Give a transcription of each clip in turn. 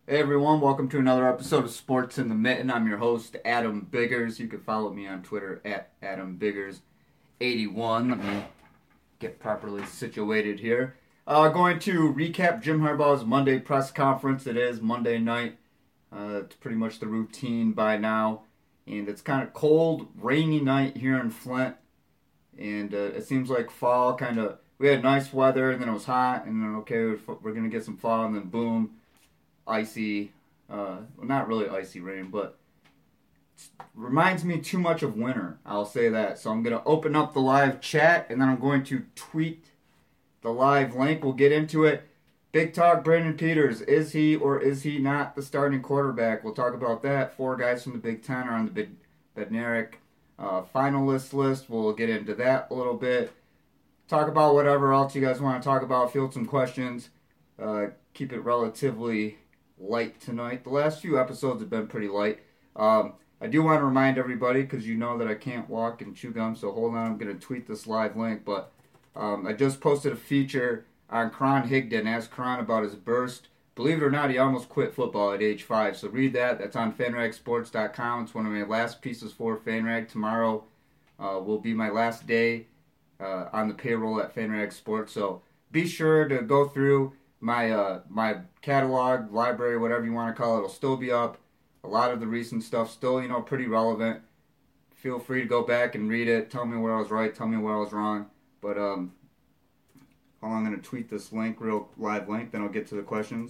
Hey everyone, welcome to another episode of Sports in the Mitten. I'm your host, Adam Biggers. You can follow me on Twitter at AdamBiggers81. Let me get properly situated here. Going to recap Jim Harbaugh's Monday press conference. It is Monday night. It's pretty much the routine by now. And it's kind of cold, rainy night here in Flint. And it seems like fall kind of. We had nice weather, and then it was hot, and then okay, we're going to get some fall, and then boom, icy, well, not really icy rain, but reminds me too much of winter. I'll say that. So I'm going to open up the live chat, and then I'm going to tweet the live link. We'll get into it. Big talk, Brandon Peters. Is he or is he not the starting quarterback? We'll talk about that. 4 guys from the Big Ten are on the Big Bednarik finalist list. We'll get into that a little bit. Talk about whatever else you guys want to talk about. Field some questions. Keep it relatively light tonight. The last few episodes have been pretty light. I do want to remind everybody, because you know that I can't walk and chew gum, so hold on, I'm going to tweet this live link, but I just posted a feature on Karan Higdon. Asked Karan about his burst. Believe it or not, he almost quit football at age 5, so read that. That's on fanragsports.com. It's one of my last pieces for FanRag. Tomorrow will be my last day on the payroll at FanRag Sports, so be sure to go through my catalog, library, whatever you want to call it. It'll still be up. A lot of the recent stuff still, pretty relevant. Feel free to go back and read it. Tell me where I was right. Tell me where I was wrong. But hold on, I'm going to tweet this link, real live link. Then I'll get to the questions.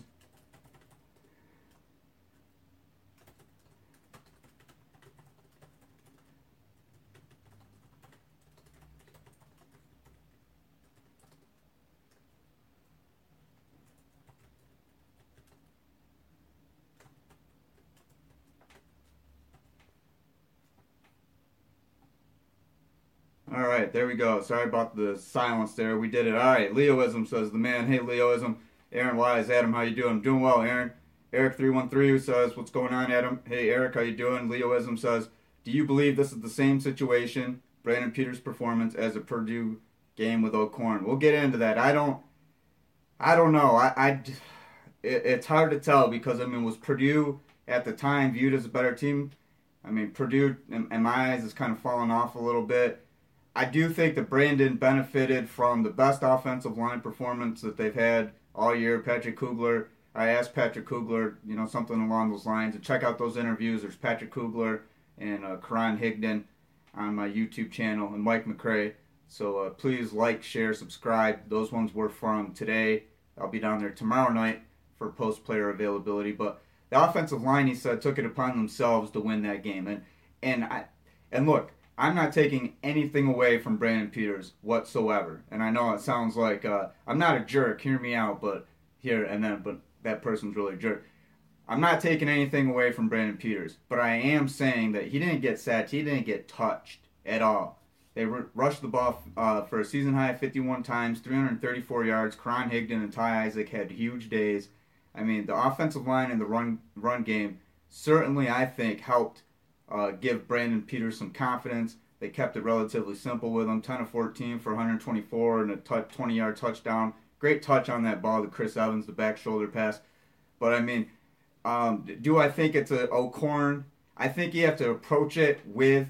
All right, there we go. Sorry about the silence there. We did it. All right, Leoism says the man. Hey, Leoism. Aaron Wise, Adam, how you doing? I'm doing well, Aaron. Eric313 says, what's going on, Adam? Hey, Eric, how you doing? Leoism says, do you believe this is the same situation, Brandon Peters' performance, as a Purdue game with O'Korn? We'll get into that. I don't know. It's hard to tell because, was Purdue at the time viewed as a better team? Purdue, in my eyes, has kind of fallen off a little bit. I do think that Brandon benefited from the best offensive line performance that they've had all year. Patrick Kugler, I asked Patrick Kugler, something along those lines. And check out those interviews. There's Patrick Kugler and Karan Higdon on my YouTube channel, and Mike McCray. So please like, share, subscribe. Those ones were from today. I'll be down there tomorrow night for post-player availability. But the offensive line, he said, took it upon themselves to win that game. And look, I'm not taking anything away from Brandon Peters whatsoever. And I know it sounds like I'm not a jerk, hear me out, but that person's really a jerk. I'm not taking anything away from Brandon Peters, but I am saying that he didn't get sacked, he didn't get touched at all. They rushed the ball for a season high 51 times, 334 yards. Karan Higdon and Ty Isaac had huge days. The offensive line and the run game certainly, I think, helped give Brandon Peters some confidence. They kept it relatively simple with him. 10 of 14 for 124 and a 20-yard touchdown. Great touch on that ball to Chris Evans, the back shoulder pass. But do I think it's a O'Korn? I think you have to approach it with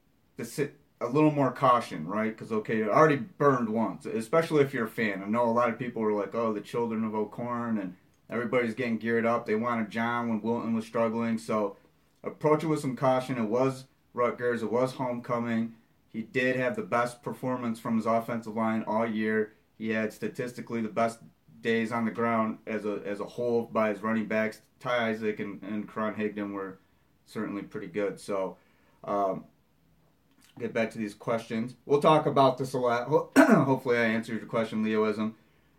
a little more caution, right? Because, it already burned once, especially if you're a fan. I know a lot of people were like, oh, the children of O'Korn, and everybody's getting geared up. They wanted John when Wilton was struggling, so approach it with some caution. It was Rutgers. It was homecoming. He did have the best performance from his offensive line all year. He had statistically the best days on the ground as a whole by his running backs. Ty Isaac and Karan Higdon were certainly pretty good. So get back to these questions. We'll talk about this a lot. Hopefully I answered your question, Leoism.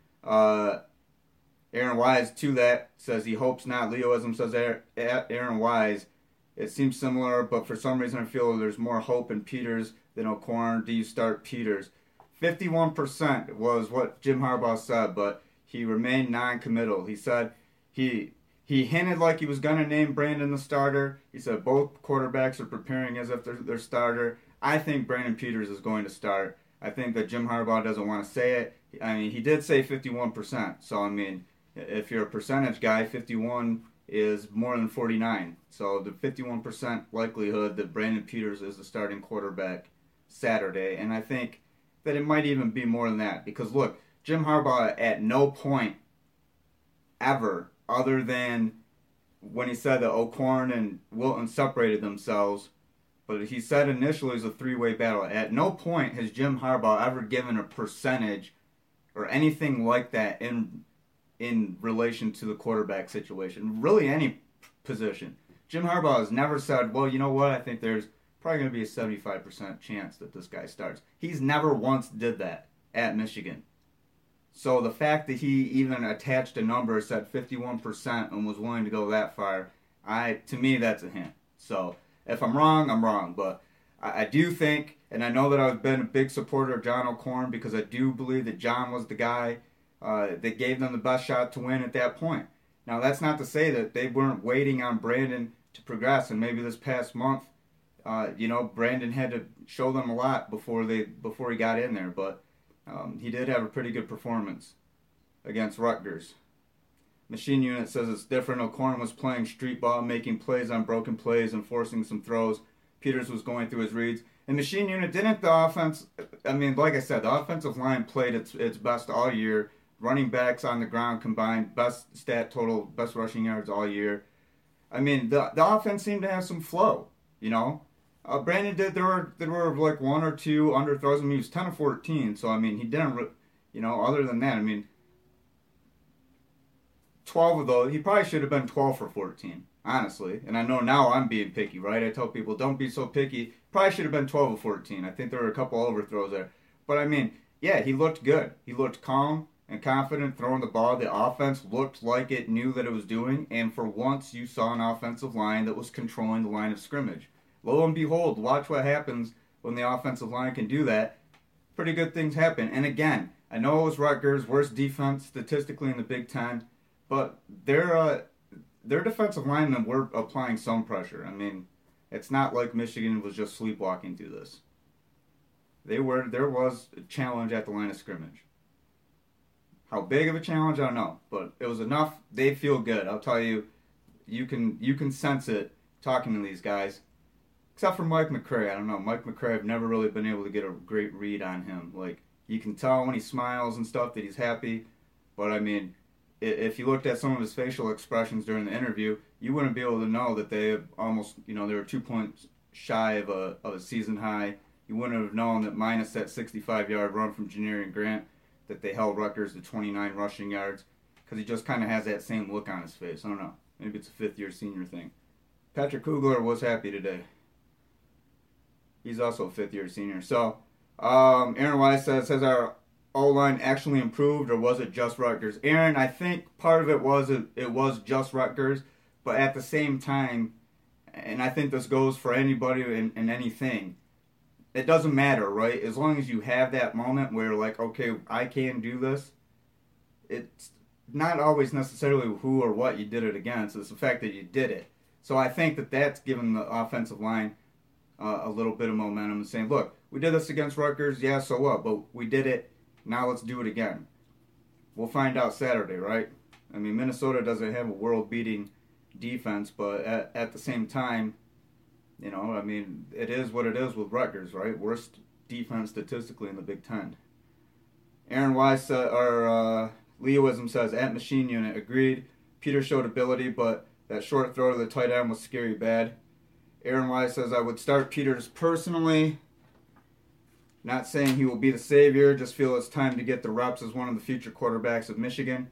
Aaron Wise to that says he hopes not. Leoism says Aaron Wise. It seems similar, but for some reason I feel there's more hope in Peters than O'Korn. Do you start Peters? 51% was what Jim Harbaugh said, but he remained non-committal. He said he hinted like he was going to name Brandon the starter. He said both quarterbacks are preparing as if they're their starter. I think Brandon Peters is going to start. I think that Jim Harbaugh doesn't want to say it. He did say 51%. So, if you're a percentage guy, 51 is more than 49. So the 51% likelihood that Brandon Peters is the starting quarterback Saturday. And I think that it might even be more than that. Because look, Jim Harbaugh at no point ever, other than when he said that O'Korn and Wilton separated themselves, but he said initially it was a three-way battle. At no point has Jim Harbaugh ever given a percentage or anything like that in relation to the quarterback situation. Really any position. Jim Harbaugh has never said, well, you know what, I think there's probably going to be a 75% chance that this guy starts. He's never once did that at Michigan. So the fact that he even attached a number, said 51%, and was willing to go that far, to me, that's a hint. So if I'm wrong, I'm wrong. But I do think, and I know that I've been a big supporter of John O'Korn because I do believe that John was the guy that gave them the best shot to win at that point. Now, that's not to say that they weren't waiting on Brandon to progress, and maybe this past month, Brandon had to show them a lot before he got in there, but he did have a pretty good performance against Rutgers. Machine Unit says it's different. O'Korn was playing street ball, making plays on broken plays and forcing some throws. Peters was going through his reads. And Machine Unit didn't the offense, like I said, the offensive line played its best all year. Running backs on the ground combined, best stat total, best rushing yards all year. The offense seemed to have some flow, Brandon did. There were like one or two underthrows. He was 10 of 14. So he didn't. Other than that, 12 of those. He probably should have been 12 for 14, honestly. And I know now I'm being picky, right? I tell people don't be so picky. Probably should have been 12 of 14. I think there were a couple overthrows there, but yeah, he looked good. He looked calm and confident throwing the ball. The offense looked like it knew that it was doing, and for once you saw an offensive line that was controlling the line of scrimmage. Lo and behold, watch what happens when the offensive line can do that. Pretty good things happen. And again, I know it was Rutgers, worst defense statistically in the Big Ten, but their defensive linemen were applying some pressure. It's not like Michigan was just sleepwalking through this. There was a challenge at the line of scrimmage. How big of a challenge, I don't know, but it was enough. They feel good. I'll tell you, you can sense it talking to these guys. Except for Mike McCray. I don't know. Mike McCray, I've never really been able to get a great read on him. Like, you can tell when he smiles and stuff that he's happy. But, if you looked at some of his facial expressions during the interview, you wouldn't be able to know that they almost, they were 2 points shy of a season high. You wouldn't have known that minus that 65-yard run from Janarian Grant, that they held Rutgers to 29 rushing yards. Because he just kind of has that same look on his face. I don't know. Maybe it's a fifth-year senior thing. Patrick Kugler was happy today. He's also a fifth-year senior. So, Aaron Wise says, has our O-line actually improved, or was it just Rutgers? Aaron, I think part of it was just Rutgers, but at the same time, and I think this goes for anybody in anything, it doesn't matter, right? As long as you have that moment where, like, okay, I can do this, it's not always necessarily who or what you did it against. It's the fact that you did it. So I think that that's given the offensive line a little bit of momentum and saying, look, we did this against Rutgers, yeah, so what? But we did it, now let's do it again. We'll find out Saturday, right? Minnesota doesn't have a world-beating defense, but at the same time, it is what it is with Rutgers, right? Worst defense statistically in the Big Ten. Aaron Wise, Leoism says, at Machine Unit, agreed. Peter showed ability, but that short throw to the tight end was scary bad. Aaron Wise says, I would start Peters personally. Not saying he will be the savior, just feel it's time to get the reps as one of the future quarterbacks of Michigan.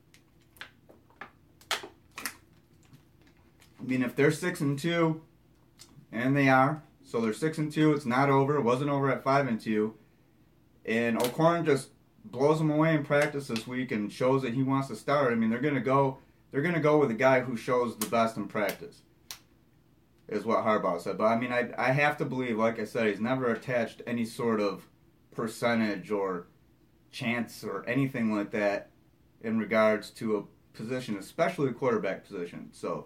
If they're 6-2, and they are, so they're 6-2, it's not over. It wasn't over at 5-2. And O'Korn just blows them away in practice this week and shows that he wants to start. They're gonna go with a guy who shows the best in practice, is what Harbaugh said. But I have to believe, like I said, he's never attached any sort of percentage or chance or anything like that in regards to a position, especially a quarterback position. So,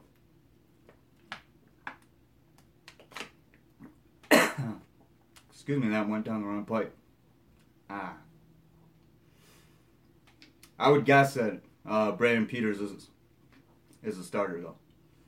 excuse me, that went down the wrong pipe. I would guess that Brandon Peters is is a starter, though.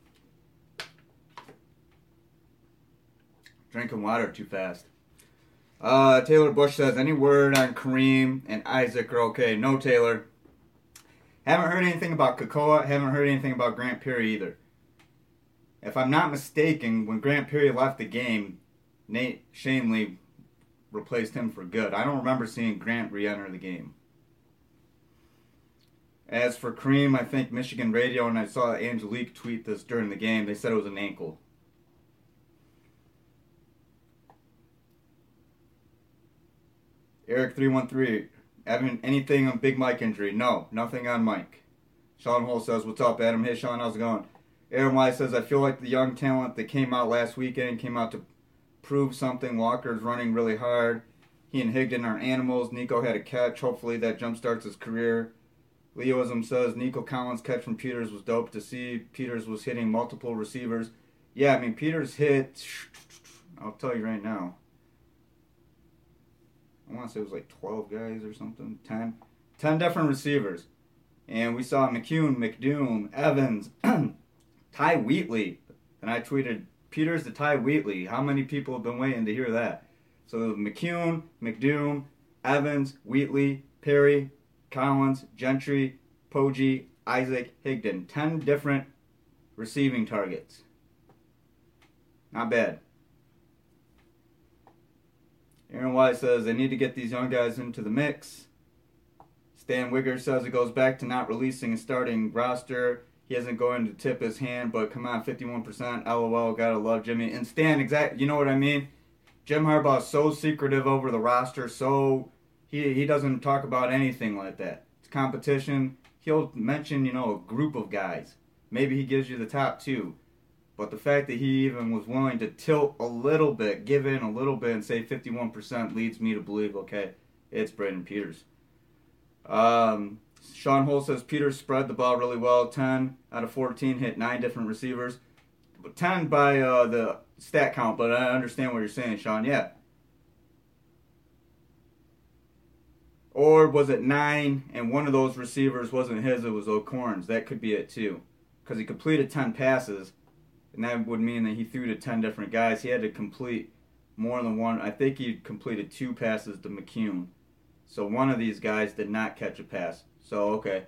Drinking water too fast. Taylor Bush says, any word on Kareem and Isaac are okay? No, Taylor. Haven't heard anything about Kakoa. Haven't heard anything about Grant Perry either. If I'm not mistaken, when Grant Perry left the game, Nate Shanley replaced him for good. I don't remember seeing Grant re-enter the game. As for Kareem, I think Michigan Radio, and I saw Angelique tweet this during the game, they said it was an ankle. Eric313, Evan, anything on Big Mike injury? No, nothing on Mike. Sean Hull says, what's up, Adam? Hey, Sean, how's it going? Aaron Y says, I feel like the young talent that came out last weekend came out to prove something. Walker's running really hard. He and Higdon are animals. Nico had a catch. Hopefully that jumpstarts his career. Leoism says, Nico Collins' catch from Peters was dope to see. Peters was hitting multiple receivers. Yeah, I mean, Peters hit, I'll tell you right now, I want to say it was like 12 guys or something, 10. 10 different receivers. And we saw McCune, McDoom, Evans, Ty Wheatley. And I tweeted, Peters to Ty Wheatley. How many people have been waiting to hear that? So McCune, McDoom, Evans, Wheatley, Perry, Collins, Gentry, Poggi, Isaac, Higdon. 10 different receiving targets. Not bad. Aaron Wise says they need to get these young guys into the mix. Stan Wigger says it goes back to not releasing a starting roster. He isn't going to tip his hand, but come on, 51%. LOL, gotta love Jimmy. And Stan, exactly, you know what I mean? Jim Harbaugh is so secretive over the roster, so he doesn't talk about anything like that. It's competition. He'll mention, a group of guys. Maybe he gives you the top two. But the fact that he even was willing to tilt a little bit, give in a little bit, and say 51% leads me to believe, okay, it's Brandon Peters. Sean Hull says Peters spread the ball really well. 10 out of 14 hit 9 different receivers. 10 by the stat count, but I understand what you're saying, Sean. Yeah. Or was it 9 and one of those receivers wasn't his, it was O'Corn's? That could be it too. Because he completed 10 passes. And that would mean that he threw to 10 different guys. He had to complete more than one. I think he completed 2 passes to McCune. So one of these guys did not catch a pass. So, okay.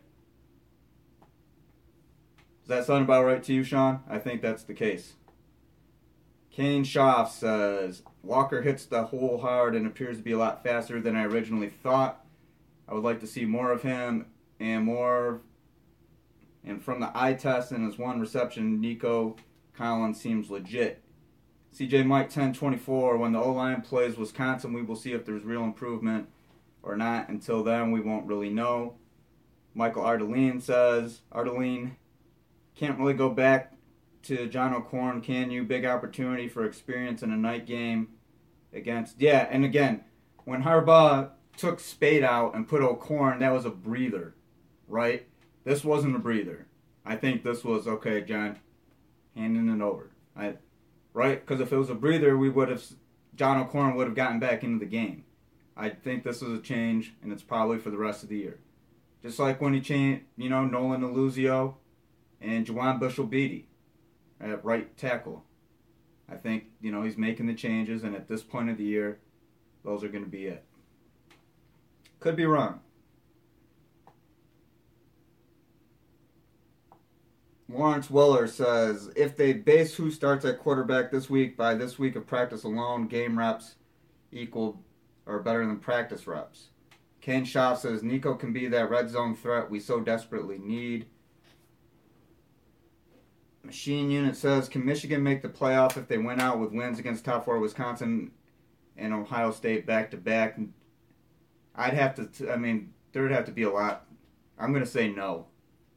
Does that sound about right to you, Sean? I think that's the case. Kane Schaff says, Walker hits the hole hard and appears to be a lot faster than I originally thought. I would like to see more of him and more. And from the eye test and his one reception, Nico Collins seems legit. CJ Mike 1024, when the O-line plays Wisconsin, we will see if there's real improvement or not. Until then, we won't really know. Michael Ardeline says, Ardeline, can't really go back to John O'Corn, can you? Big opportunity for experience in a night game against... Yeah, and again, when Harbaugh took Spade out and put O'Corn, that was a breather, right? This wasn't a breather. I think this was, okay, John, handing it over. Right? Because if it was a breather, John O'Corn would have gotten back into the game. I think this is a change, and it's probably for the rest of the year. Just like when he changed, Nolan Aluzio and Juwan Bushell-Beatty at right tackle. I think, he's making the changes, and at this point of the year, those are going to be it. Could be wrong. Lawrence Weller says, if they base who starts at quarterback this week by this week of practice alone, game reps equal or better than practice reps. Kane Schaff says, Nico can be that red zone threat we so desperately need. Machine Unit says, can Michigan make the playoff if they win out with wins against top 4 Wisconsin and Ohio State back-to-back? There'd have to be a lot. I'm going to say no.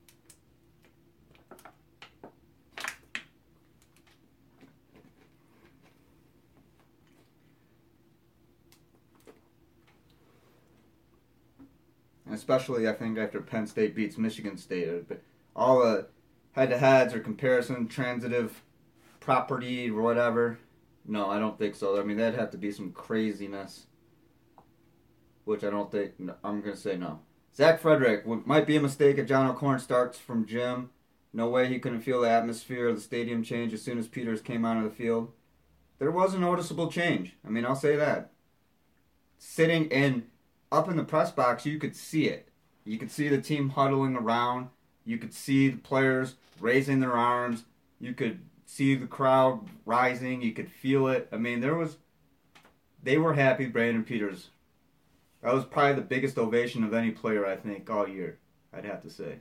Especially, I think, after Penn State beats Michigan State. All the head-to-heads or comparison, transitive property or whatever. No, I don't think so. That'd have to be some craziness. Which I don't think... I'm going to say no. Zach Frederick, might be a mistake if John O'Corn starts from Jim. No way he couldn't feel the atmosphere of the stadium change as soon as Peters came onto the field. There was a noticeable change. I mean, I'll say that. Sitting in up in the press box, you could see it. You could see the team huddling around. You could see the players raising their arms. You could see the crowd rising. You could feel it. I mean, they were happy Brandon Peters. That was probably the biggest ovation of any player, I think, all year, I'd have to say.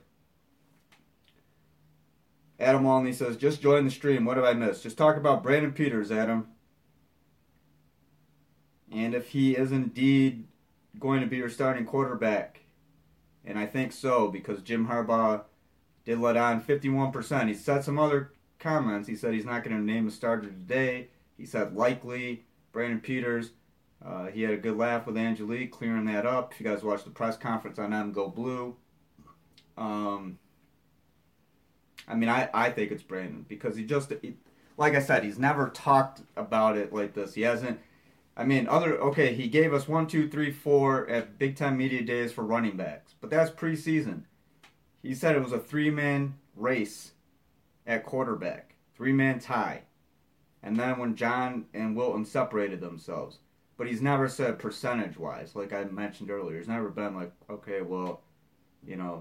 Adam Walney says, just join the stream. What have I missed? Just talk about Brandon Peters, Adam. And if he is indeed going to be your starting quarterback. And I think so, because Jim Harbaugh did let on 51%. He said some other comments. He said he's not going to name a starter today. He said likely Brandon Peters. He had a good laugh with Angelique, clearing that up. If you guys watched the press conference on them, go blue. I mean, I think it's Brandon because like I said, he's never talked about it like this. He hasn't. I mean, he gave us 1, 2, 3, 4 at Big Time Media Days for running backs, but that's preseason. He said it was a 3-man race at quarterback, 3-man tie, and then when John and Wilton separated themselves. But he's never said percentage-wise, like I mentioned earlier. He's never been like, okay, well, you know,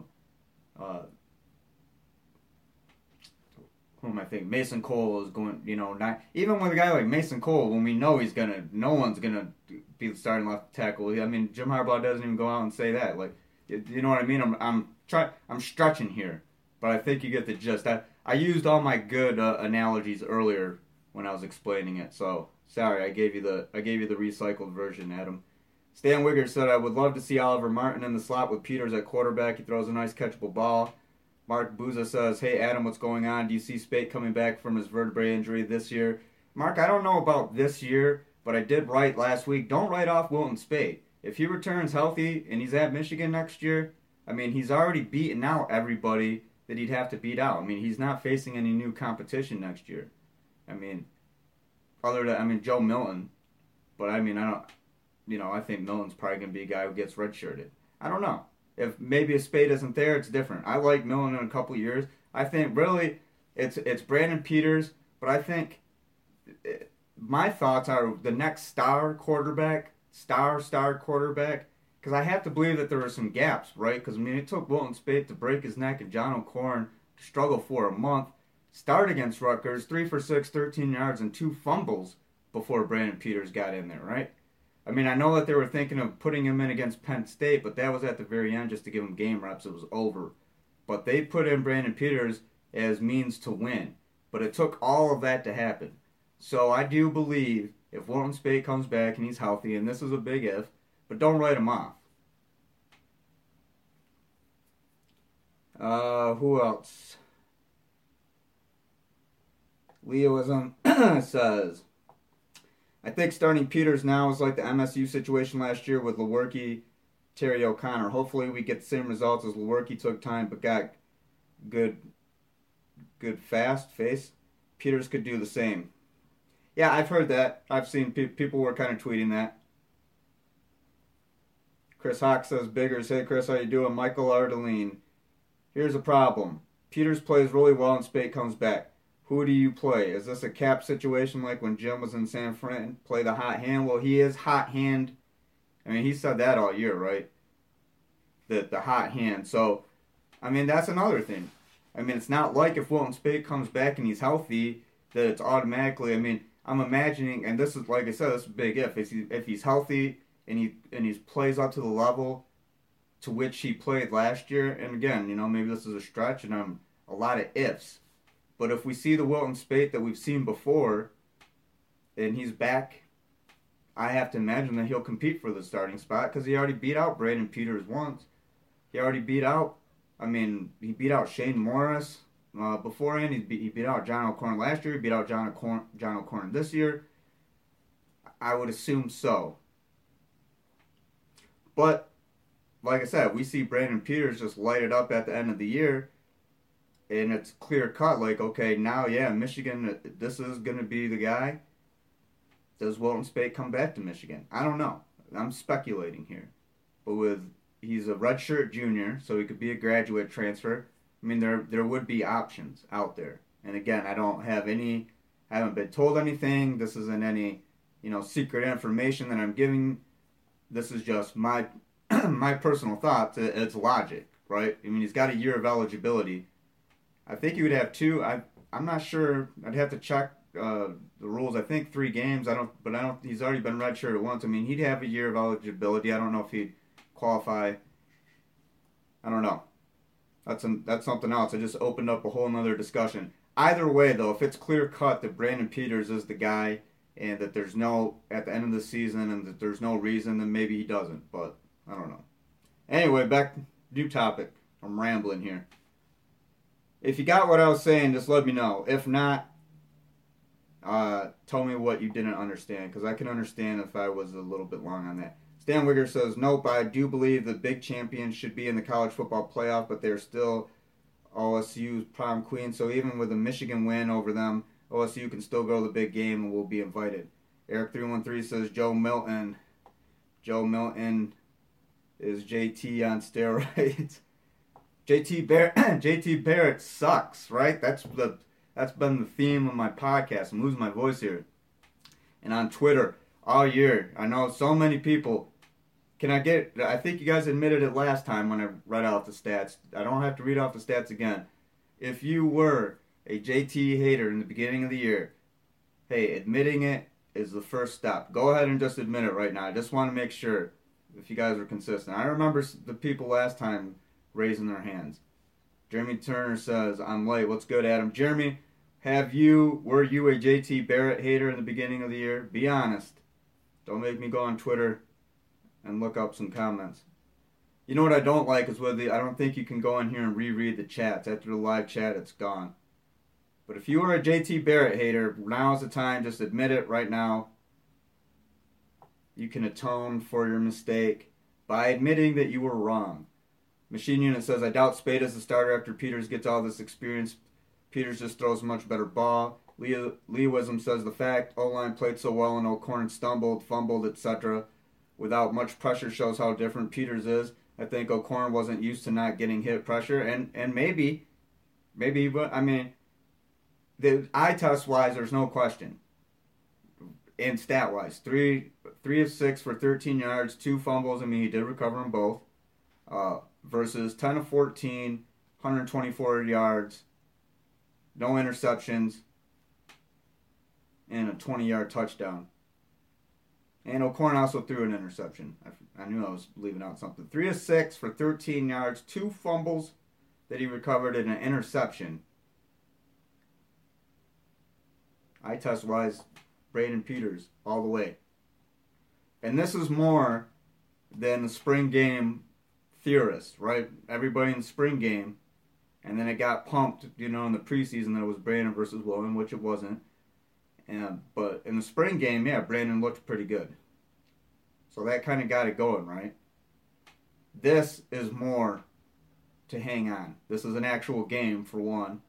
who am I thinking? Mason Cole is going, not even with a guy like Mason Cole, when we know no one's gonna be starting left tackle. I mean, Jim Harbaugh doesn't even go out and say that. Like, you know what I mean? I'm stretching here, but I think you get the gist. I used all my good analogies earlier when I was explaining it, so sorry, I gave you the recycled version, Adam. Stan Wigger said, I would love to see Oliver Martin in the slot with Peters at quarterback. He throws a nice catchable ball. Mark Booza says, hey, Adam, what's going on? Do you see Spate coming back from his vertebrae injury this year? Mark, I don't know about this year, but I did write last week, don't write off Wilton Spate. If he returns healthy and he's at Michigan next year, I mean, he's already beaten out everybody that he'd have to beat out. I mean, he's not facing any new competition next year. I mean, Joe Milton, but I mean, I think Milton's probably going to be a guy who gets redshirted. I don't know. If maybe a Spade isn't there, it's different. I like Milton in a couple of years. I think really it's Brandon Peters, but I think my thoughts are the next star quarterback, because I have to believe that there were some gaps, right? Because, I mean, it took Wilton Spade to break his neck and John O'Corn to struggle for a month. Start against Rutgers, 3 for 6, 13 yards, and 2 fumbles before Brandon Peters got in there, right? I mean, I know that they were thinking of putting him in against Penn State, but that was at the very end just to give him game reps. It was over. But they put in Brandon Peters as means to win. But it took all of that to happen. So I do believe if Wilton Spate comes back and he's healthy, and this is a big if, but don't write him off. Who else? Leoism says, I think starting Peters now is like the MSU situation last year with Lewerke, Terry O'Connor. Hopefully we get the same results as Lewerke took time but got good fast face. Peters could do the same. Yeah, I've heard that. I've seen people were kind of tweeting that. Chris Hawk says, Biggers, hey Chris, how you doing? Michael Ardeline. Here's a problem. Peters plays really well and Spate comes back. Who do you play? Is this a cap situation like when Jim was in San Fran? Play the hot hand? Well, he is hot hand. I mean, he said that all year, right? The hot hand. So, I mean, that's another thing. I mean, it's not like if Wilton Spate comes back and he's healthy that it's automatically, I mean, I'm imagining, and this is, like I said, this is a big if. If he's healthy and he plays up to the level to which he played last year, and again, maybe this is a stretch and I'm a lot of ifs. But if we see the Wilton Spate that we've seen before, and he's back, I have to imagine that he'll compete for the starting spot because he already beat out Brandon Peters once. He beat out Shane Morris beforehand. He beat out John O'Corn last year. He beat out John O'Corn this year. I would assume so. But, like I said, we see Brandon Peters just light it up at the end of the year. And it's clear cut, like, okay, now, yeah, Michigan, this is going to be the guy. Does Wilton Spate come back to Michigan? I don't know. I'm speculating here. But he's a redshirt junior, so he could be a graduate transfer. I mean, there would be options out there. And again, I haven't been told anything. This isn't any, secret information that I'm giving. This is just my my personal thoughts. It's logic, right? I mean, he's got a year of eligibility. I think he would have two. I'm not sure. I'd have to check the rules. I think 3 games. I don't. He's already been redshirted once. I mean, he'd have a year of eligibility. I don't know if he'd qualify. I don't know. That's something else. I just opened up a whole nother discussion. Either way, though, if it's clear cut that Brandon Peters is the guy, and that there's no at the end of the season, and that there's no reason, then maybe he doesn't. But I don't know. Anyway, back new topic. I'm rambling here. If you got what I was saying, just let me know. If not, tell me what you didn't understand, because I can understand if I was a little bit long on that. Stan Wigger says, nope, I do believe the big champions should be in the college football playoff, but they're still OSU's prom queen, so even with a Michigan win over them, OSU can still go to the big game and will be invited. Eric313 says, Joe Milton is JT on steroids. JT Barrett sucks, right? That's been the theme of my podcast. I'm losing my voice here. And on Twitter all year, I know so many people. I think you guys admitted it last time when I read out the stats. I don't have to read off the stats again. If you were a JT hater in the beginning of the year, hey, admitting it is the first step. Go ahead and just admit it right now. I just want to make sure if you guys are consistent. I remember the people last time raising their hands. Jeremy Turner says, I'm late. What's good, Adam? Jeremy, were you a JT Barrett hater in the beginning of the year? Be honest. Don't make me go on Twitter and look up some comments. You know what I don't like is I don't think you can go in here and reread the chats. After the live chat, it's gone. But if you were a JT Barrett hater, now is the time. Just admit it right now. You can atone for your mistake by admitting that you were wrong. Machine Unit says, I doubt Spade is the starter after Peters gets all this experience. Peters just throws a much better ball. Lee Wisdom says, the fact O-line played so well and O'Korn stumbled, fumbled, etc. without much pressure shows how different Peters is. I think O'Korn wasn't used to not getting hit pressure, and maybe, I mean, the eye test wise, there's no question. And stat wise, 3 of 6 for 13 yards, 2 fumbles. I mean, he did recover them both. Versus 10 of 14, 124 yards, no interceptions, and a 20-yard touchdown. And O'Korn also threw an interception. I knew I was leaving out something. 3 of 6 for 13 yards, 2 fumbles that he recovered, and an interception. Eye test wise, Brandon Peters all the way. And this is more than the spring game theorists, right? Everybody in the spring game, and then it got pumped, in the preseason that it was Brandon versus William, which it wasn't. But in the spring game, yeah, Brandon looked pretty good. So that kind of got it going, right? This is more to hang on. This is an actual game, for one.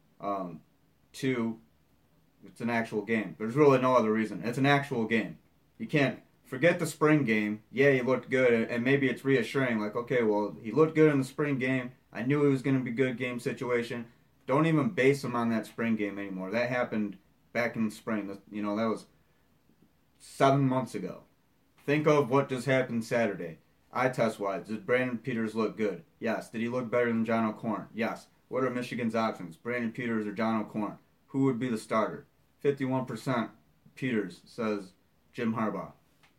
2, it's an actual game. There's really no other reason. It's an actual game. You can't forget the spring game. Yeah, he looked good, and maybe it's reassuring. Like, okay, well, he looked good in the spring game. I knew it was going to be a good game situation. Don't even base him on that spring game anymore. That happened back in the spring. That was 7 months ago. Think of what just happened Saturday. Eye test wise, did Brandon Peters look good? Yes. Did he look better than John O'Korn? Yes. What are Michigan's options? Brandon Peters or John O'Korn? Who would be the starter? 51% Peters, says Jim Harbaugh.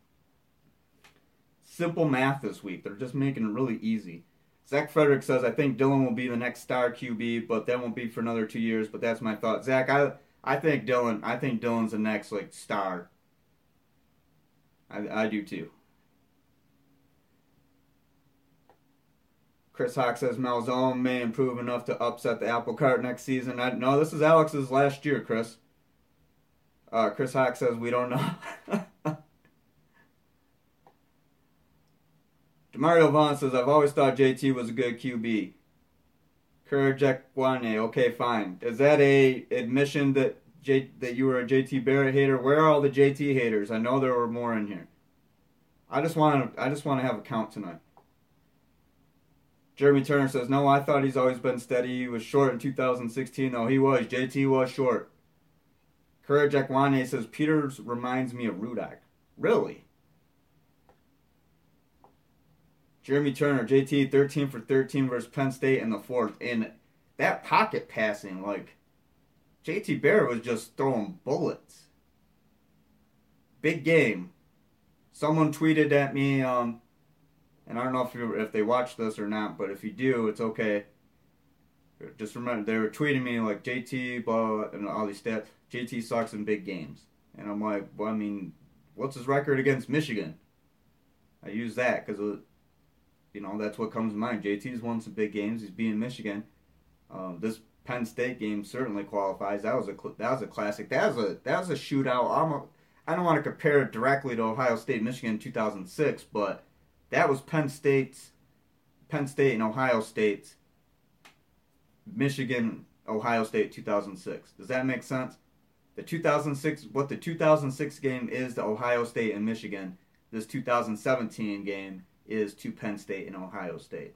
Simple math this week. They're just making it really easy. Zach Frederick says, I think Dylan will be the next star QB, but that won't be for another 2 years. But that's my thought. Zach, I think Dylan's the next star. I do too. Chris Hawk says Malzahn may improve enough to upset the apple cart next season. No, this is Alex's last year, Chris. Chris Hawk says we don't know. Demario Vaughn says, I've always thought JT was a good QB. Kurajek Wane, okay, fine. Is that a admission that you were a JT Barrett hater? Where are all the JT haters? I know there were more in here. I just want to have a count tonight. Jeremy Turner says, no, I thought he's always been steady. He was short in 2016, though. He was. JT was short. Courage Ekwane says, Peters reminds me of Rudak. Really? Jeremy Turner, JT, 13 for 13 versus Penn State in the fourth. And that pocket passing, like, JT Barrett was just throwing bullets. Big game. Someone tweeted at me, and I don't know if they watched this or not, but if you do, it's okay. Just remember, they were tweeting me like JT, blah, and all these stats. JT sucks in big games. And I'm like, well, I mean, what's his record against Michigan? I use that because, that's what comes to mind. JT's won some big games. He's beating Michigan. This Penn State game certainly qualifies. That was a classic. That was a shootout. I don't want to compare it directly to Ohio State, Michigan 2006, but that was Penn State and Ohio State's Michigan, Ohio State 2006. Does that make sense? The 2006 game is to Ohio State and Michigan. This 2017 game is to Penn State and Ohio State.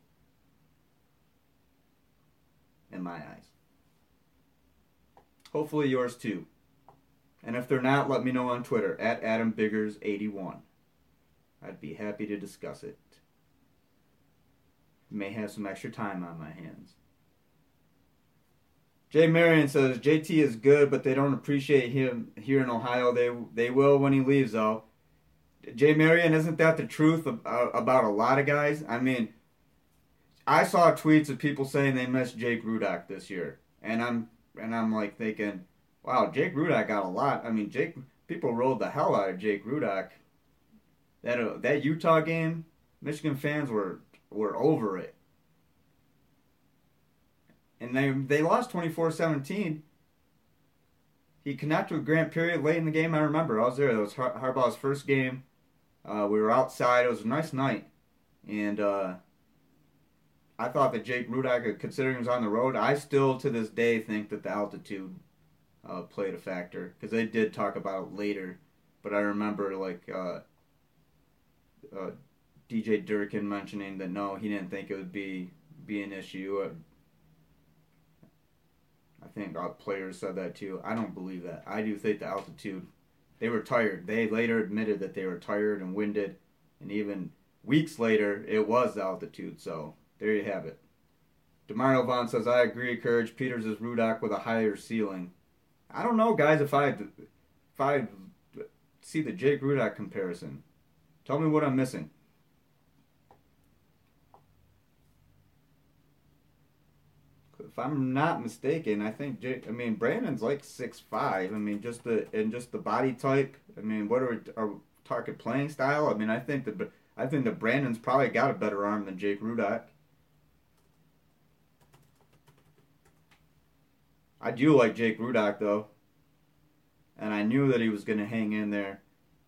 In my eyes. Hopefully yours too. And if they're not, let me know on Twitter at AdamBiggers81. I'd be happy to discuss it. May have some extra time on my hands. Jay Marion says, JT is good, but they don't appreciate him here in Ohio. They will when he leaves, though. Jay Marion, isn't that the truth about a lot of guys? I mean, I saw tweets of people saying they missed Jake Rudock this year. And I'm like thinking, wow, Jake Rudock got a lot. I mean, people rolled the hell out of Jake Rudock. That Utah game, Michigan fans were over it. And they lost 24-17. He connected with Grant Period late in the game. I remember. I was there. It was Harbaugh's first game. We were outside. It was a nice night. And I thought that Jake Rudock, considering he was on the road, I still to this day think that the altitude played a factor. Because they did talk about it later. But I remember DJ Durkin mentioning that no, he didn't think it would be an issue. I think our players said that too. I don't believe that. I do think the altitude. They were tired. They later admitted that they were tired and winded. And even weeks later, it was the altitude. So, there you have it. Demario Vaughn says, I agree, Courage. Peters is Rudock with a higher ceiling. I don't know, guys, if I see the Jake Rudock comparison. Tell me what I'm missing. If I'm not mistaken, I think Brandon's like 6'5". I mean, just the body type. I mean, what are we talking playing style? I mean, I think that Brandon's probably got a better arm than Jake Rudock. I do like Jake Rudock though, and I knew that he was going to hang in there,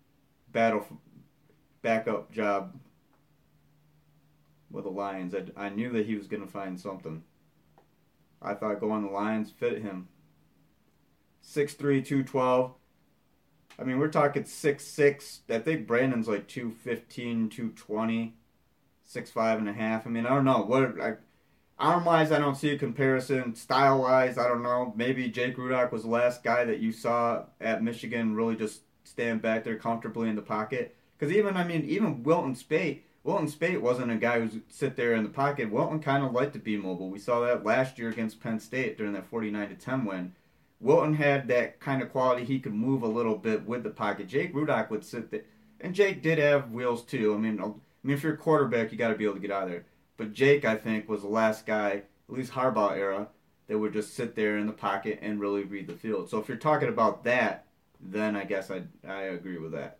backup job with the Lions. I knew that he was going to find something. I thought going the Lions fit him. 6'3", 212. I mean, we're talking 6'6". I think Brandon's like 215, 220, 6'5 and a half. I mean, I don't know. Arm-wise, I don't see a comparison. Style-wise, I don't know. Maybe Jake Rudock was the last guy that you saw at Michigan really just stand back there comfortably in the pocket. Because even Wilton Speight wasn't a guy who'd sit there in the pocket. Wilton kind of liked to be mobile. We saw that last year against Penn State during that 49-10 win. Wilton had that kind of quality. He could move a little bit with the pocket. Jake Rudock would sit there. And Jake did have wheels too. I mean, if you're a quarterback, you got to be able to get out of there. But Jake, I think, was the last guy, at least Harbaugh era, that would just sit there in the pocket and really read the field. So if you're talking about that, then I guess I agree with that.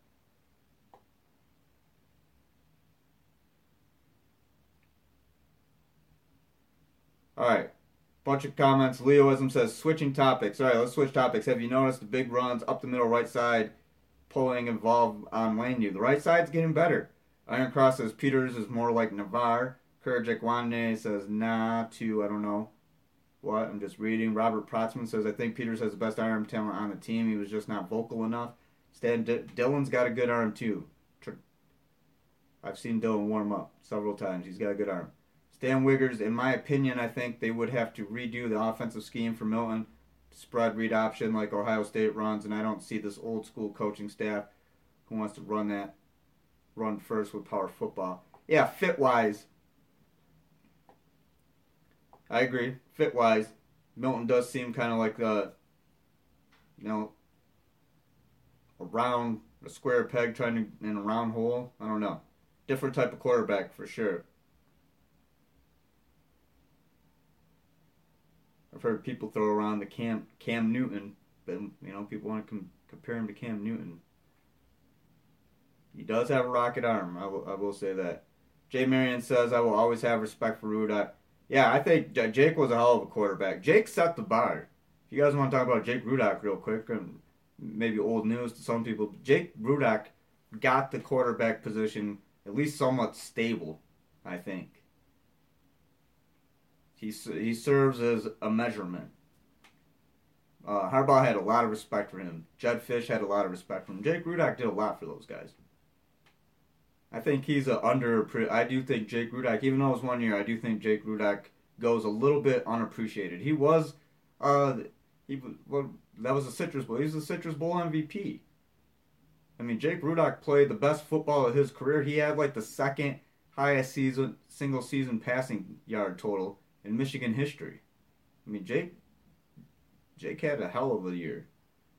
All right. Bunch of comments. Leoism says, switching topics. All right, let's switch topics. Have you noticed the big runs up the middle right side pulling involved on Laneview? The right side's getting better. Iron Cross says Peters is more like Navarre. Courage Ekwane says nah to, I don't know what. I'm just reading. Robert Protzman says, I think Peters has the best arm talent on the team. He was just not vocal enough. Stan Dillon's got a good arm too. I've seen Dillon warm up several times. He's got a good arm. Stan Wiggers, in my opinion, I think they would have to redo the offensive scheme for Milton, spread read option like Ohio State runs, and I don't see this old school coaching staff who wants to run first with power football. Yeah, fit wise, I agree. Fit wise, Milton does seem kind of like you know, a square peg trying to in a round hole. I don't know. Different type of quarterback for sure. I've heard people throw around the Cam Newton, but people want to compare him to Cam Newton. He does have a rocket arm. I will say that. Jay Marion says, I will always have respect for Rudock. Yeah, I think Jake was a hell of a quarterback. Jake set the bar. If you guys want to talk about Jake Rudock real quick, and maybe old news to some people, Jake Rudock got the quarterback position at least somewhat stable, I think. He serves as a measurement. Harbaugh had a lot of respect for him. Jedd Fisch had a lot of respect for him. Jake Rudock did a lot for those guys. I think he's I do think Jake Rudock, even though it was 1 year, I do think Jake Rudock goes a little bit unappreciated. He was, that was a Citrus Bowl. He was a Citrus Bowl MVP. I mean, Jake Rudock played the best football of his career. He had like the second highest single season passing yard total in Michigan history. I mean, Jake had a hell of a year.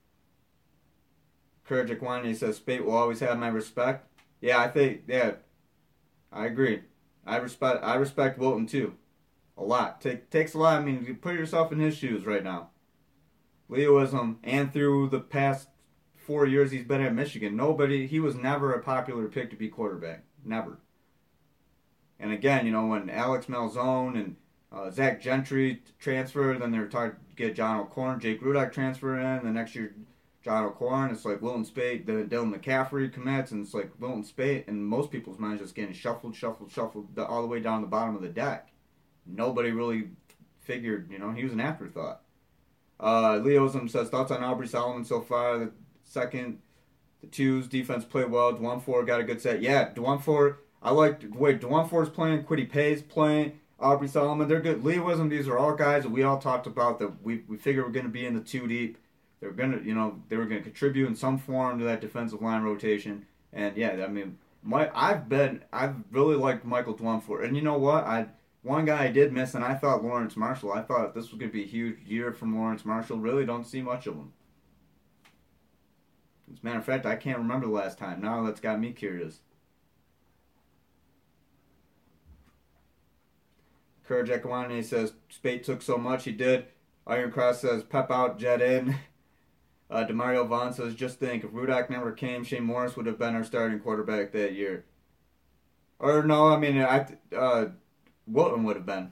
Courage Equine says, Spate will always have my respect. Yeah, I agree. I respect Wilton too. A lot. Takes a lot. I mean, you put yourself in his shoes right now. Leoism, and through the past 4 years he's been at Michigan, he was never a popular pick to be quarterback. Never. And again, when Alex Malzone and Zach Gentry transferred, then they were trying to get John O'Korn, Jake Rudock transferred in, the next year John O'Korn, it's like Wilton Spate, then Dylan McCaffrey commits, and it's like Wilton Spate, and most people's minds just getting shuffled all the way down the bottom of the deck. Nobody really figured, he was an afterthought. Leoism says, thoughts on Aubrey Solomon so far? The twos, defense played well. Dwumfour got a good set. Yeah, Dwumfour, I like the way Dwumfour's playing, Kwity Paye's playing, Aubrey Solomon, they're good. Leoism, these are all guys that we all talked about that we figured were going to be in the two deep. They were going to contribute in some form to that defensive line rotation. And yeah, I mean, I've really liked Michael Dwumfour. And you know what? One guy I did miss, and I thought Lawrence Marshall. I thought this was going to be a huge year from Lawrence Marshall. Really don't see much of him. As a matter of fact, I can't remember the last time. Now that's got me curious. Courage Ekwani says, Spate took so much, he did. Iron Cross says, Pep out, Jet in. Demario Vaughn says, just think, if Rudock never came, Shane Morris would have been our starting quarterback that year. Or no, I mean, Wilton would have been.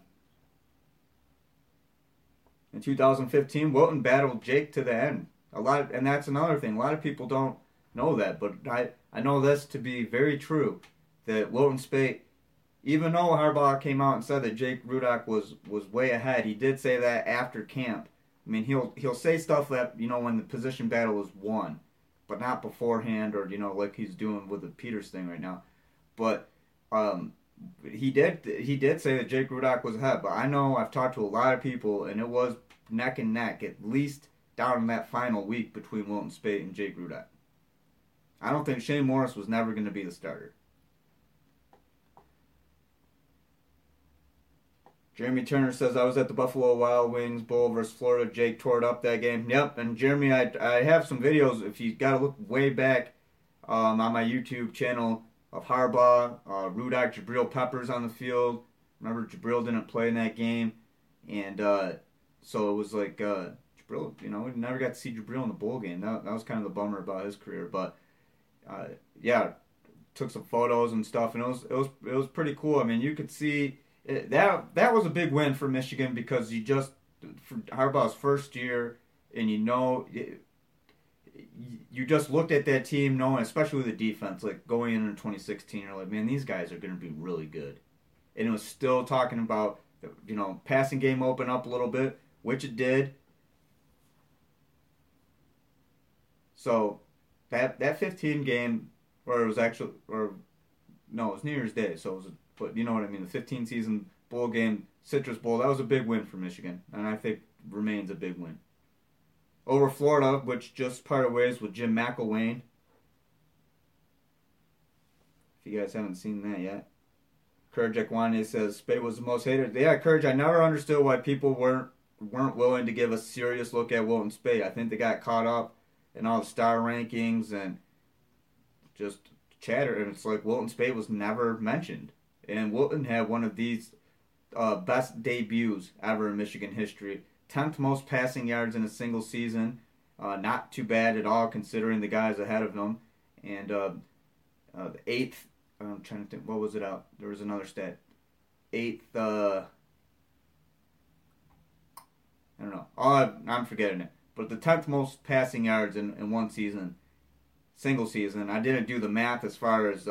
In 2015, Wilton battled Jake to the end. And that's another thing. A lot of people don't know that, but I know this to be very true. That Wilton Spate, even though Harbaugh came out and said that Jake Rudock was way ahead, he did say that after camp. I mean, he'll say stuff that, when the position battle is won, but not beforehand or, like he's doing with the Peters thing right now. But he did say that Jake Rudock was ahead, but I know I've talked to a lot of people, and it was neck and neck, at least down in that final week between Wilton Spate and Jake Rudock. I don't think Shane Morris was never going to be the starter. Jeremy Turner says, I was at the Buffalo Wild Wings Bowl versus Florida. Jake tore it up that game. Yep, and Jeremy, I have some videos, if you got to look way back on my YouTube channel, of Harbaugh, Rudock, Jabril Peppers on the field. Remember, Jabril didn't play in that game. And so it was like, Jabril, we never got to see Jabril in the bowl game. That was kind of the bummer about his career. But, yeah, took some photos and stuff, and it was pretty cool. I mean, you could see... That was a big win for Michigan because for Harbaugh's first year, and you just looked at that team knowing, especially with the defense, like going into 2016, you're like, man, these guys are going to be really good. And it was still talking about, passing game open up a little bit, which it did. So that 15 game, it was New Year's Day, so it was. But you know what I mean. The 15 season bowl game, Citrus Bowl. That was a big win for Michigan, and I think remains a big win. Over Florida, which just parted ways with Jim McElwain. If you guys haven't seen that yet. Courage Ekwani says Speight was the most hated. Yeah, Courage, I never understood why people weren't willing to give a serious look at Wilton Speight. I think they got caught up in all the star rankings and just chatter. And it's like Wilton Speight was never mentioned. And Wilton had one of these best debuts ever in Michigan history. 10th most passing yards in a single season. Not too bad at all considering the guys ahead of him. And the 8th, I'm trying to think, what was it out? There was another stat. 8th, I don't know. I'm forgetting it. But the 10th most passing yards in one season, single season. I didn't do the math as far as,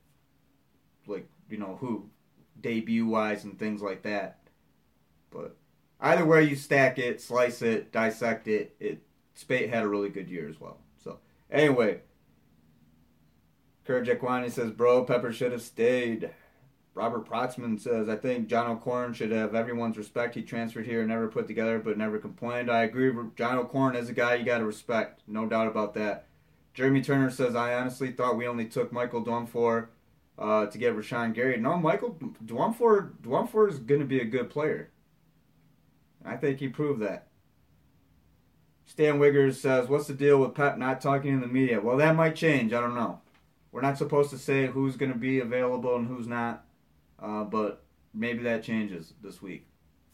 who, debut-wise and things like that. But either way you stack it, slice it, dissect it, Speight had a really good year as well. So, anyway, Courage Ekwani says, bro, Pepper should have stayed. Robert Protzman says, I think John O'Korn should have everyone's respect. He transferred here, never put together, but never complained. I agree. John O'Korn is a guy you got to respect. No doubt about that. Jeremy Turner says, I honestly thought we only took Michael Dwumfour to get Rashawn Gary. No, Michael Dwumfour is going to be a good player. I think he proved that. Stan Wiggers says, what's the deal with Pep not talking in the media? Well, that might change. I don't know. We're not supposed to say who's going to be available and who's not, but maybe that changes this week.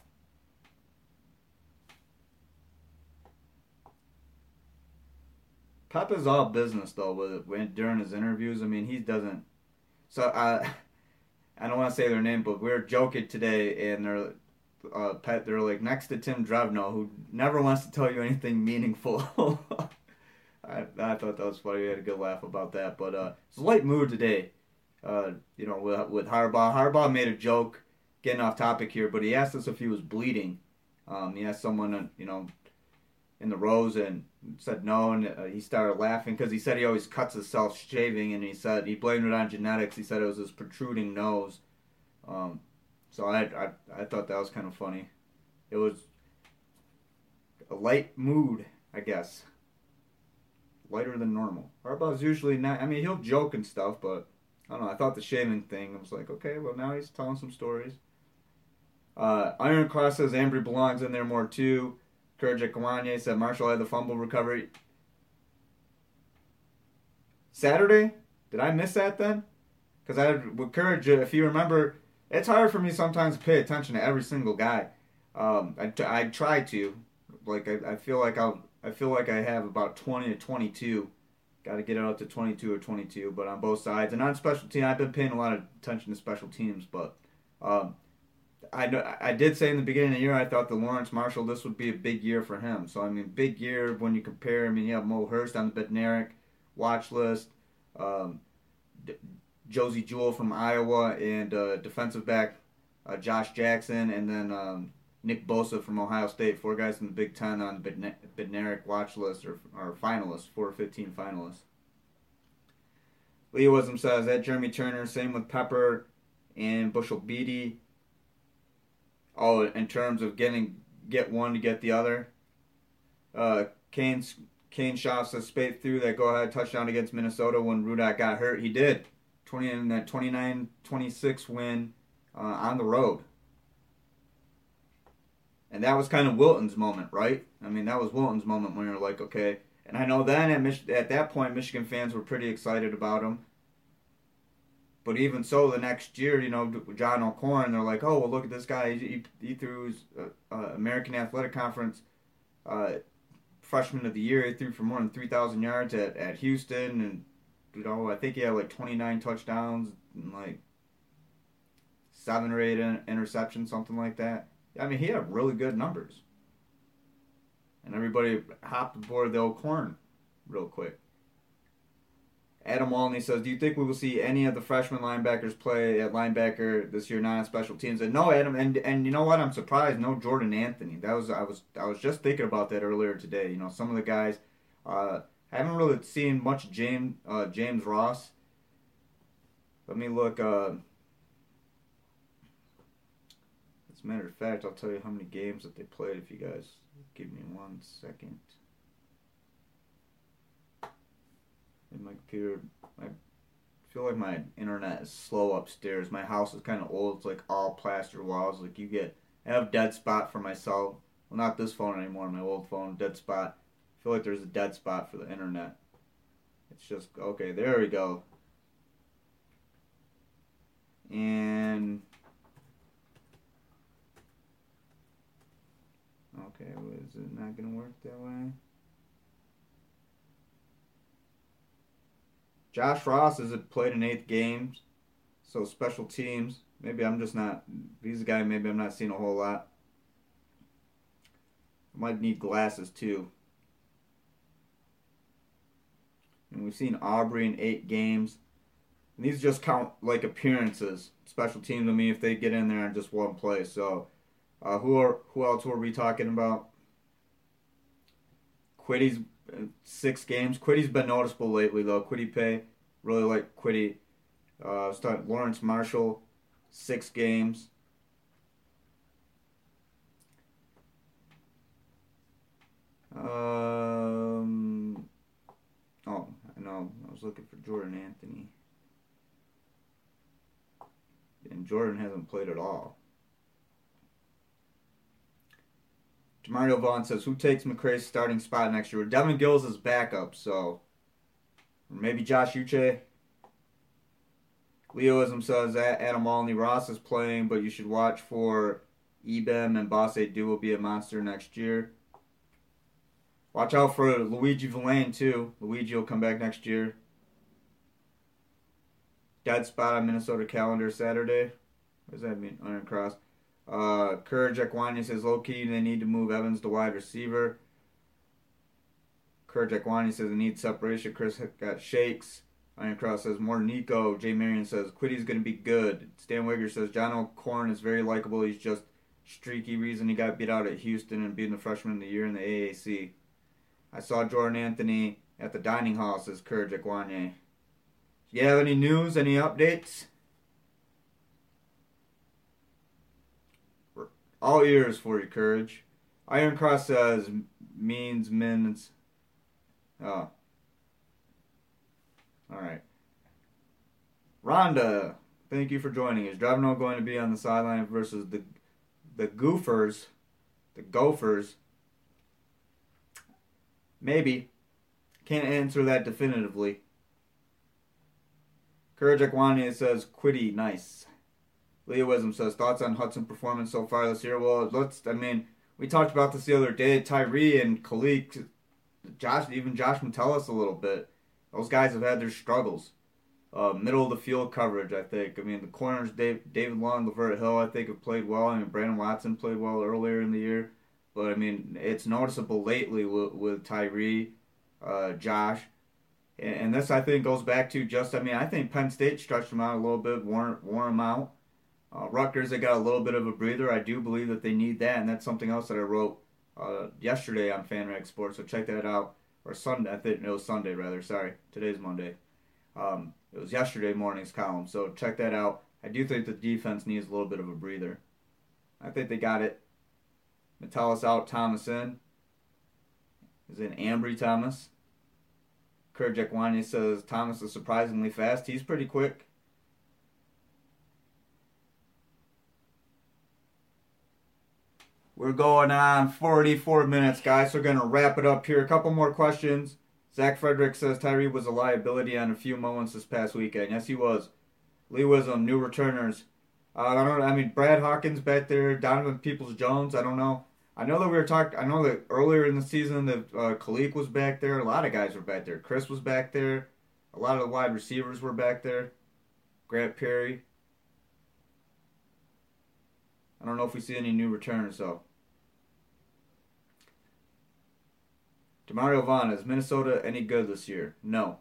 Pep is all business, though, during his interviews. I mean, he doesn't... So, I don't want to say their name, but we were joking today, and they're like next to Tim Drevno, who never wants to tell you anything meaningful. I thought that was funny. We had a good laugh about that. But it's a light mood today, with Harbaugh. Harbaugh made a joke, getting off topic here, but he asked us if he was bleeding. He asked someone, in the rows and said no, and he started laughing because he said he always cuts himself shaving, and he said he blamed it on genetics. He said it was his protruding nose. So I thought that was kind of funny. It was a light mood, I guess. Lighter than normal. Harbaugh's usually not... I mean, he'll joke and stuff, but... I don't know. I thought the shaving thing, I was like, okay, well, now he's telling some stories. Iron Cross says Ambry belongs in there more, too. Courage Ekwani said Marshall had the fumble recovery. Saturday? Did I miss that then? Because with Courage, if you remember... It's hard for me sometimes to pay attention to every single guy. I try to. I feel like I have about 20 to 22. Got to get it up to 22 or 22, but on both sides. And on special teams, I've been paying a lot of attention to special teams. But I did say in the beginning of the year, I thought the Lawrence Marshall, this would be a big year for him. So, I mean, big year when you compare. I mean, you have Mo Hurst on the Bednarik watch list. Josie Jewell from Iowa, and defensive back Josh Jackson, and then Nick Bosa from Ohio State. 4 guys in the Big Ten on the Bednarik watch list, or finalists, 4 or 15 finalists. Leoism says that Jeremy Turner, same with Pepper and Bushell Beatty. Oh, in terms of get one to get the other. Kane Shaw says Speight threw that go-ahead touchdown against Minnesota when Rudock got hurt. He did. In that 29-26 win on the road. And that was kind of Wilton's moment, right? I mean, that was Wilton's moment when you're like, okay. And I know then at that point, Michigan fans were pretty excited about him. But even so, the next year, John O'Korn, they're like, oh, well, look at this guy. He threw his American Athletic Conference freshman of the year. He threw for more than 3,000 yards at Houston, and I think he had 29 touchdowns and 7 or 8 interceptions, something like that. I mean, he had really good numbers. And everybody hopped aboard the O'Korn real quick. Adam Walney says, do you think we will see any of the freshman linebackers play at linebacker this year, not on special teams? And no, Adam, and you know what? I'm surprised. No Jordan Anthony. I was just thinking about that earlier today. Some of the guys... I haven't really seen much James Ross. Let me look. a matter of fact, I'll tell you how many games that they played if you guys give me 1 second. In my computer, I feel like my internet is slow upstairs. My house is kind of old. It's like all plaster walls. Like I have dead spot for myself. Well, not this phone anymore. My old phone, dead spot. I feel like there's a dead spot for the internet. It's just, okay, there we go. And, okay, is it not going to work that way? Josh Ross has played in 8 games, so special teams. Maybe I'm just not, he's a guy maybe I'm not seeing a whole lot. I might need glasses too. And we've seen Aubrey in 8 games. And these just count like appearances. Special teams, I mean, if they get in there in just one play. So, who else were we talking about? Quiddy's 6 games. Quiddy's been noticeable lately, though. Kwity Paye, really like Quiddy. Lawrence Marshall, 6 games. Oh, I know. I was looking for Jordan Anthony. And Jordan hasn't played at all. Demario Vaughn says, who takes McCray's starting spot next year? Devin Gills is backup, so maybe Josh Uche. Leoism says Adam Alney Ross is playing, but you should watch for Ebem and Bosse Du will be a monster next year. Watch out for Luigi Villain, too. Luigi will come back next year. Dead spot on Minnesota calendar Saturday. What does that mean? Iron Cross. Courage Ekwanya says, low-key, they need to move Evans to wide receiver. Courage Ekwanya says, they need separation. Chris got shakes. Iron Cross says, more Nico. Jay Marion says, Quiddy's going to be good. Stan Wigger says, John O'Corn is very likable. He's just streaky reason he got beat out at Houston and being the freshman of the year in the AAC. I saw Jordan Anthony at the dining hall, says Courage Ekwanya. Do you have any news, any updates? We're all ears for you, Courage. Iron Cross says, means minutes. Oh. Alright. Rhonda, thank you for joining. Is Drevno going to be on the sideline versus the Gophers? The Gophers? Maybe. Can't answer that definitively. Courage Ekwanya says, Quiddy, nice. Leoism says, thoughts on Hudson performance so far this year? Well, we talked about this the other day. Tyree and Khalid, even Josh Metellus a little bit. Those guys have had their struggles. Middle of the field coverage, I think. I mean, the corners, David Long, Lavert Hill, I think have played well. I mean, Brandon Watson played well earlier in the year. But, I mean, it's noticeable lately with Tyree, Josh. And this, I think, goes back to I think Penn State stretched them out a little bit, wore them out. Rutgers, they got a little bit of a breather. I do believe that they need that, and that's something else that I wrote yesterday on FanRag Sports, so check that out. Or Sunday, I think it was Sunday, rather. Sorry, today's Monday. It was yesterday morning's column, so check that out. I do think the defense needs a little bit of a breather. I think they got it. Metellus out, Thomas in. Is it Ambry Thomas? Courage Ekwanya says Thomas is surprisingly fast. He's pretty quick. We're going on 44 minutes, guys. So we're going to wrap it up here. A couple more questions. Zach Frederick says Tyree was a liability on a few moments this past weekend. Yes, he was. Lee Wisdom, new returners. I don't know. I mean, Brad Hawkins back there, Donovan Peoples-Jones. I don't know. I know that we were talking. I know that earlier in the season that Khalid was back there. A lot of guys were back there. Chris was back there. A lot of the wide receivers were back there. Grant Perry. I don't know if we see any new returners though. Demario Vaughn, is Minnesota any good this year? No.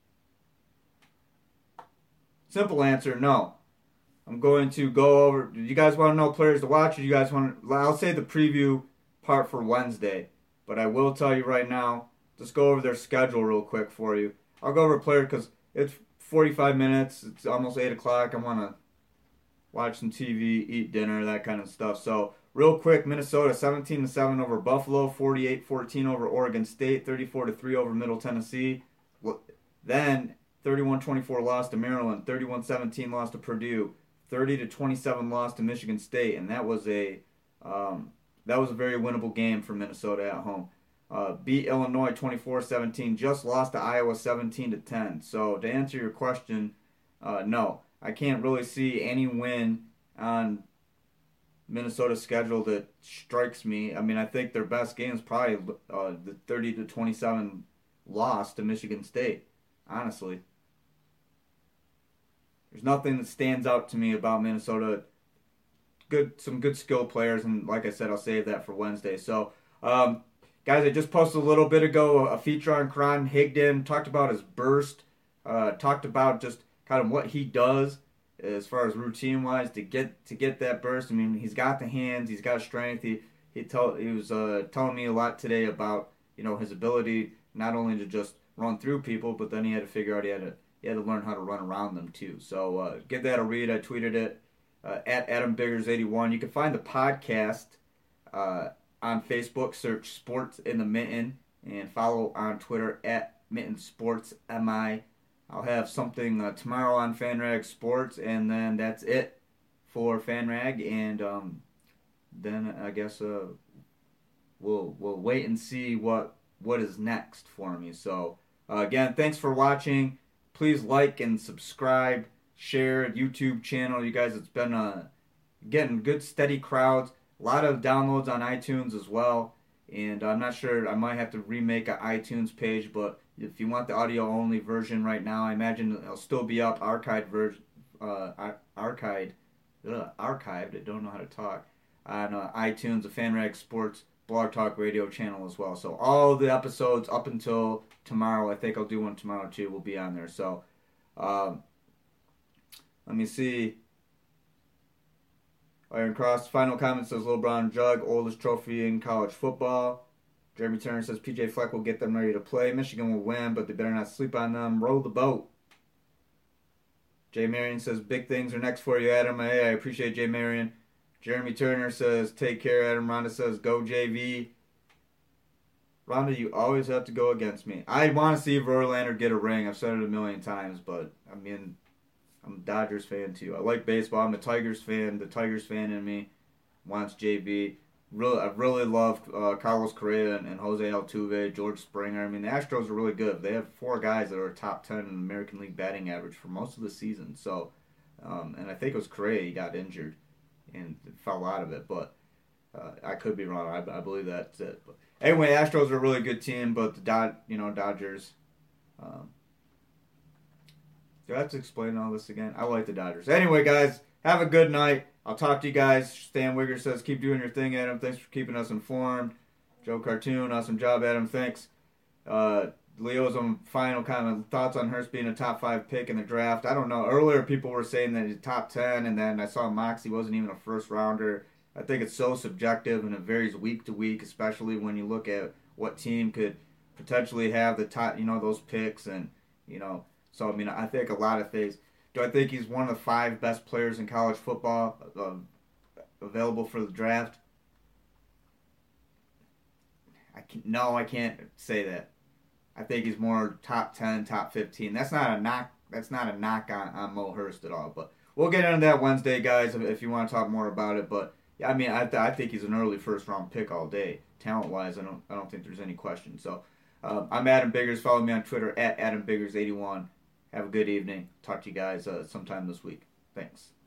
Simple answer, no. I'm going to go over. Do you guys want to know players to watch? Or do you guys want to? I'll say the preview part for Wednesday, but I will tell you right now. Just go over their schedule real quick for you. I'll go over players because it's 45 minutes. It's almost 8 o'clock. I want watch some TV, eat dinner, that kind of stuff. So real quick, Minnesota 17-7 over Buffalo, 48-14 over Oregon State, 34-3 over Middle Tennessee. Then 31-24 loss to Maryland, 31-17 loss to Purdue, 30-27 loss to Michigan State, and that was a very winnable game for Minnesota at home. Beat Illinois 24-17, just lost to Iowa 17-10. So to answer your question, no, I can't really see any win on Minnesota's schedule that strikes me. I mean, I think their best game is probably the 30-27 loss to Michigan State. Honestly, there's nothing that stands out to me about Minnesota. Some good skill players, and like I said, I'll save that for Wednesday. So, guys, I just posted a little bit ago a feature on Karan Higdon. Talked about his burst. Talked about just kind of what he does as far as routine wise to get that burst. I mean, he's got the hands, he's got strength. He was telling me a lot today about his ability not only to just run through people, but then he had to figure out he had to learn how to run around them too. So give that a read. I tweeted it at AdamBiggers81. You can find the podcast on Facebook. Search Sports in the Mitten and follow on Twitter at Mitten Sports MI. I'll have something tomorrow on FanRag Sports, and then that's it for FanRag. And then I guess we'll wait and see what is next for me. So again, thanks for watching. Please like and subscribe, share YouTube channel. You guys, it's been getting good steady crowds. A lot of downloads on iTunes as well. And I'm not sure, I might have to remake an iTunes page, but if you want the audio only version right now, I imagine it'll still be up, archived version, archived, I don't know how to talk, on iTunes, the FanRag Sports Blog Talk Radio channel as well. So all the episodes up until tomorrow, I think I'll do one tomorrow too, will be on there. So let me see. Iron Cross, final comment says Little Brown Jug, oldest trophy in college football. Jeremy Turner says PJ Fleck will get them ready to play. Michigan will win, but they better not sleep on them. Row the boat. Jay Marion says big things are next for you, Adam. Hey, I appreciate Jay Marion. Jeremy Turner says take care, Adam. Rhonda says go JV. Rhonda, you always have to go against me. I want to see Verlander get a ring. I've said it a million times, but I mean, I'm a Dodgers fan too. I like baseball. I'm a Tigers fan. The Tigers fan in me wants JB. I've really loved Carlos Correa and Jose Altuve, George Springer. I mean, the Astros are really good. They have 4 guys that are top 10 in American League batting average for most of the season. So, and I think it was Correa, he got injured and fell out of it. But I could be wrong. I believe that's it. But anyway, Astros are a really good team, but the Dodgers. Do I have to explain all this again? I like the Dodgers. Anyway, guys, have a good night. I'll talk to you guys. Stan Wigger says, keep doing your thing, Adam. Thanks for keeping us informed. Joe Cartoon, awesome job, Adam. Thanks. Leo's final comment. Thoughts on Hurst being a top 5 pick in the draft? I don't know. Earlier, people were saying that he's top 10, and then I saw Moxie wasn't even a first rounder. I think it's so subjective, and it varies week to week, especially when you look at what team could potentially have the top, those picks, and, So, I mean, I think a lot of things. Do I think he's one of the 5 best players in college football available for the draft? I can't say that. I think he's more top 10, top 15. That's not a knock. That's not a knock on Mo Hurst at all. But we'll get into that Wednesday, guys, if you want to talk more about it. But yeah, I mean, I think he's an early first round pick all day, talent wise. I don't think there's any question. So I'm Adam Biggers. Follow me on Twitter at AdamBiggers81. Have a good evening. Talk to you guys sometime this week. Thanks.